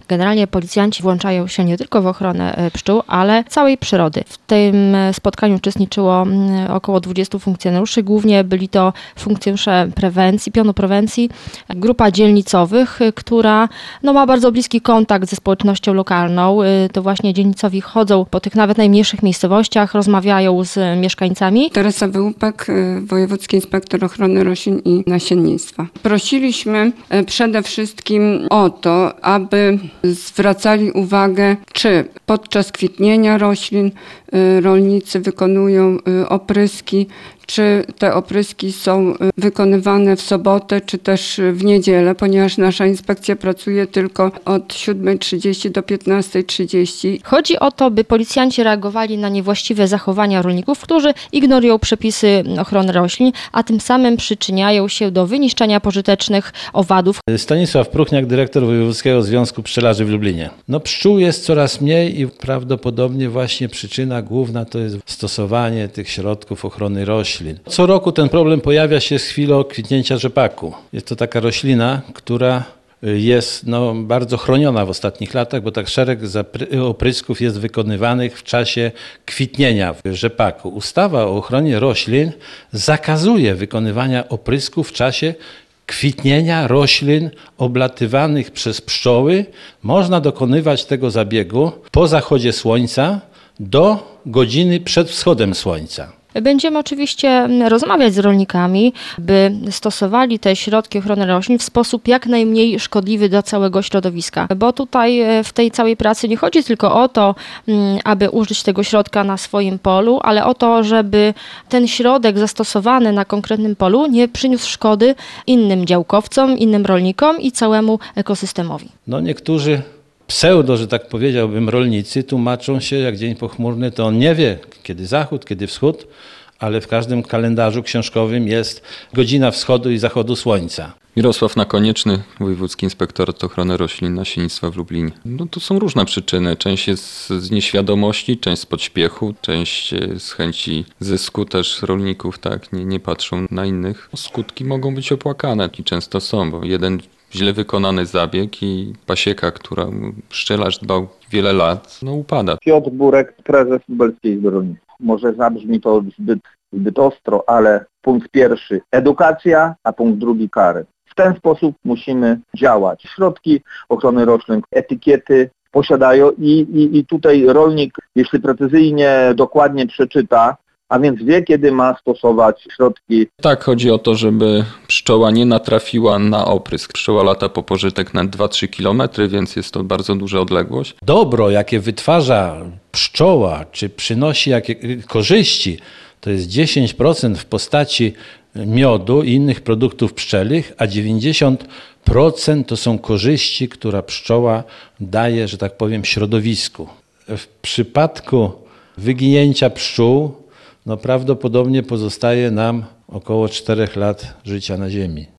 Generalnie policjanci włączają się nie tylko w ochronę pszczół, ale całej przyrody. W tym spotkaniu uczestniczyło około 20 funkcjonariuszy. Głównie byli to funkcjonariusze prewencji, pionu prewencji, grupa dzielnicowych, która ma bardzo bliski kontakt ze społecznością lokalną. To właśnie dzielnicowi chodzą po tych nawet najmniejszych miejscowościach, rozmawiają z mieszkańcami. Teresa Wyłupek, wojewódzki inspektor ochrony roślin i nasiennictwa. Prosiliśmy przede wszystkim o to, aby zwracali uwagę, czy podczas kwitnienia roślin rolnicy wykonują opryski, czy te opryski są wykonywane w sobotę, czy też w niedzielę, ponieważ nasza inspekcja pracuje tylko od 7:30 do 15:30. Chodzi o to, by policjanci reagowali na niewłaściwe zachowania rolników, którzy ignorują przepisy ochrony roślin, a tym samym przyczyniają się do wyniszczenia pożytecznych owadów. Stanisław Pruchniak, dyrektor Wojewódzkiego Związku Pszczelarzy w Lublinie. Pszczół jest coraz mniej i prawdopodobnie właśnie przyczyna główna to jest stosowanie tych środków ochrony roślin. Co roku ten problem pojawia się z chwilą kwitnięcia rzepaku. Jest to taka roślina, która jest bardzo chroniona w ostatnich latach, bo tak szereg oprysków jest wykonywanych w czasie kwitnienia rzepaku. Ustawa o ochronie roślin zakazuje wykonywania oprysków w czasie kwitnienia roślin oblatywanych przez pszczoły. Można dokonywać tego zabiegu po zachodzie słońca do godziny przed wschodem słońca. Będziemy oczywiście rozmawiać z rolnikami, by stosowali te środki ochrony roślin w sposób jak najmniej szkodliwy dla całego środowiska. Bo tutaj w tej całej pracy nie chodzi tylko o to, aby użyć tego środka na swoim polu, ale o to, żeby ten środek zastosowany na konkretnym polu nie przyniósł szkody innym działkowcom, innym rolnikom i całemu ekosystemowi. Niektórzy pseudo, że tak powiedziałbym, rolnicy tłumaczą się, jak dzień pochmurny, to on nie wie, kiedy zachód, kiedy wschód, ale w każdym kalendarzu książkowym jest godzina wschodu i zachodu słońca. Mirosław Nakonieczny, wojewódzki inspektorat ochrony roślin i nasiennictwa w Lublinie. To są różne przyczyny. Część jest z nieświadomości, część z podśpiechu, część z chęci zysku też rolników, tak, nie patrzą na innych. Skutki mogą być opłakane i często są, bo jeden źle wykonany zabieg i pasieka, która pszczelarz dbał wiele lat, upada. Piotr Burek, prezes Lubelskiej Izby Rolnictwa. Może zabrzmi to zbyt ostro, ale punkt pierwszy edukacja, a punkt drugi kary. W ten sposób musimy działać. Środki ochrony roślin, etykiety posiadają i tutaj rolnik, jeśli precyzyjnie, dokładnie przeczyta, a więc wie, kiedy ma stosować środki. Tak, chodzi o to, żeby pszczoła nie natrafiła na oprysk. Pszczoła lata po pożytek na 2-3 km, więc jest to bardzo duża odległość. Dobro, jakie wytwarza pszczoła, czy przynosi jakie korzyści, to jest 10% w postaci miodu i innych produktów pszczelich, a 90% to są korzyści, które pszczoła daje, że tak powiem, środowisku. W przypadku wyginięcia pszczół prawdopodobnie pozostaje nam około 4 lat życia na Ziemi.